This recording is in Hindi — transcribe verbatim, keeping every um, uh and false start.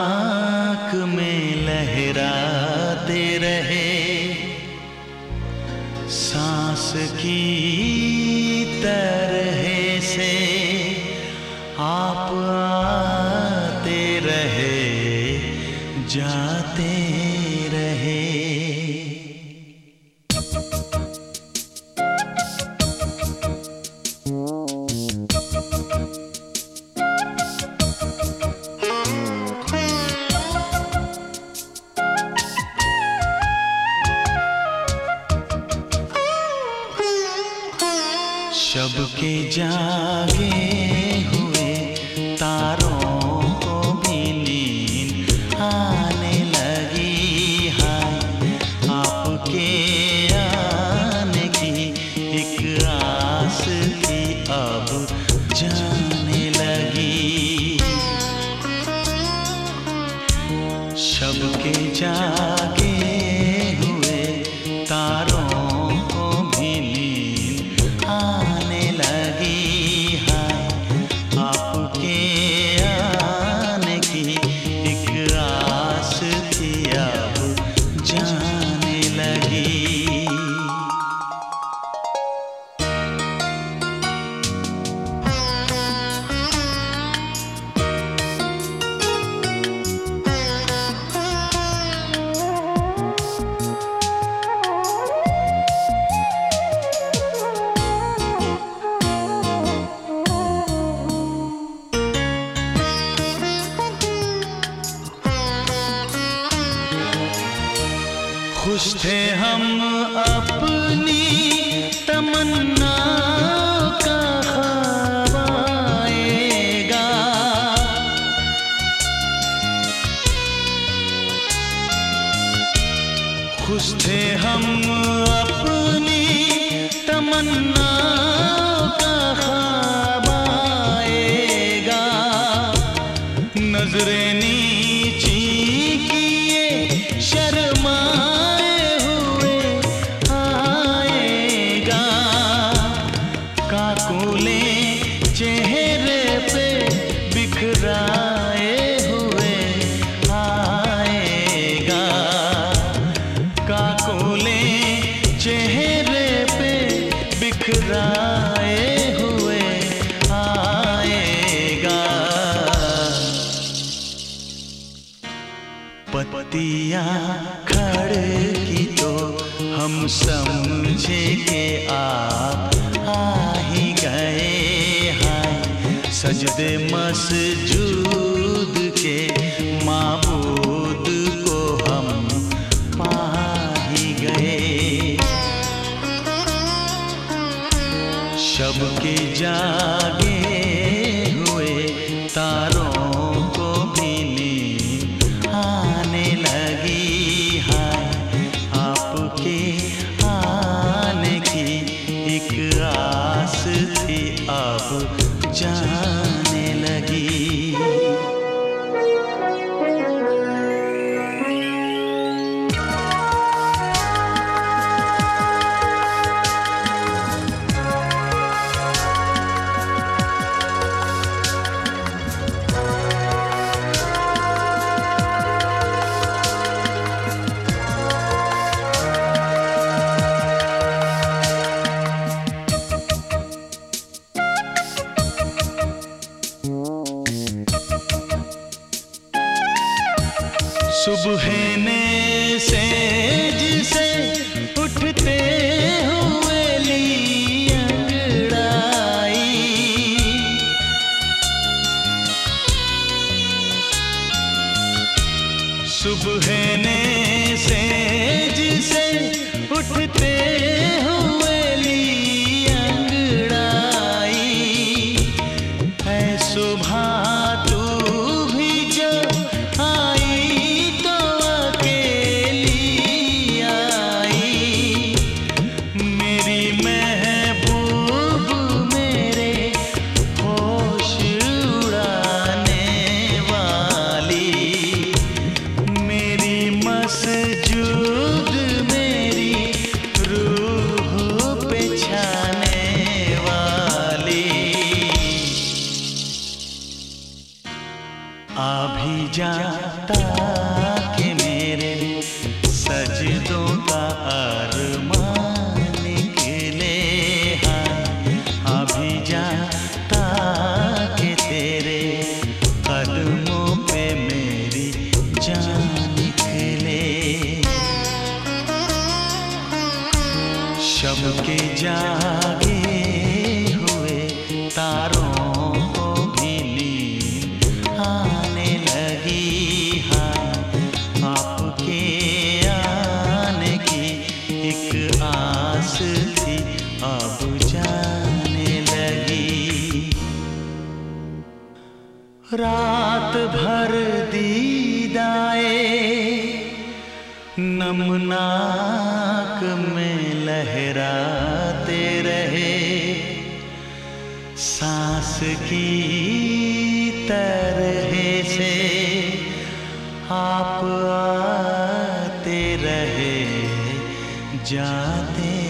आँख में लहराते रहे, सांस की तरह से आप आते रहे, जाते रहे। शब के जागे हुए तारों को भी नींद आने लगी। हाय आपके आने की एक आस थी, अब जाने लगी। शब के जागे हुए तारों को भी नींद आने लगी। हाय आपके आने की एक आस थी, अब जाने लगी। खुश थे हम अपनी तमन्ना का ख्वाब आएगा। खुश थे हम अपनी तमन्ना का ख्वाब आएगा। नजरें नीची किए शर्मा चेहरे पे बिखराए हुए आएगा। काकोले चेहरे पे बिखराए हुए आएगा। पत्तियां खड़की तो हम समझे के आप आ ही गए। सजदे मसजूद के माबूद को हम पा ही गए। शब के जागे हुए तारों को भी नींद आने लगी। हाय आपके आने की एक आस थी, अब जाने लगी। सुबह ने सेज से उठते हुए ली अंगड़ाई। सुबह ने सेज से उठते हुए ली अंगड़ाई। है सुबह तू भी जो मसजूद मेरी रूह ताकि मेरे सजदों का अरमान निकले। हाँ अभी जा ताकि तेरे कदमों पे मेरी जान निकले। शब के जागे हुए तारों को भी नींद आने लगी। हाँ आपके आने की एक आस थी अब जाने लगी। रात भर दीदाए नमनाक में लहराते रहे। सांस की तरह से आप आते रहे जाते